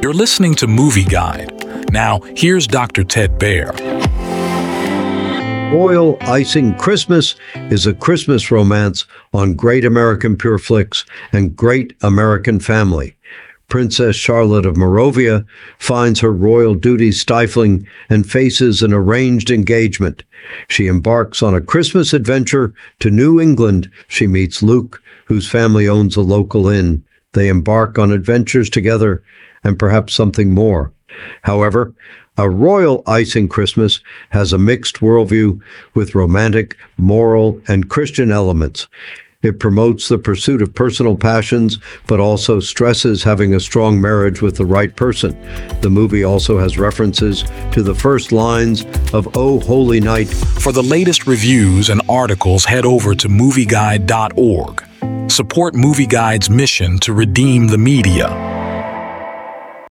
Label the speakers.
Speaker 1: You're listening to Movie Guide. Now, here's Dr. Ted Baer.
Speaker 2: Royal Icing Christmas is a Christmas romance on Great American Pure Flix and Great American Family. Princess Charlotte of Moravia finds her royal duties stifling and faces an arranged engagement. She embarks on a Christmas adventure to New England. She meets Luke, whose family owns a local inn. They embark on adventures together and perhaps something more. However, A Royal Icing Christmas has a mixed worldview with romantic, moral, and Christian elements. It promotes the pursuit of personal passions, but also stresses having a strong marriage with the right person. The movie also has references to the first lines of O Holy Night.
Speaker 1: For the latest reviews and articles, head over to movieguide.org. Support Movie Guide's mission to redeem the media.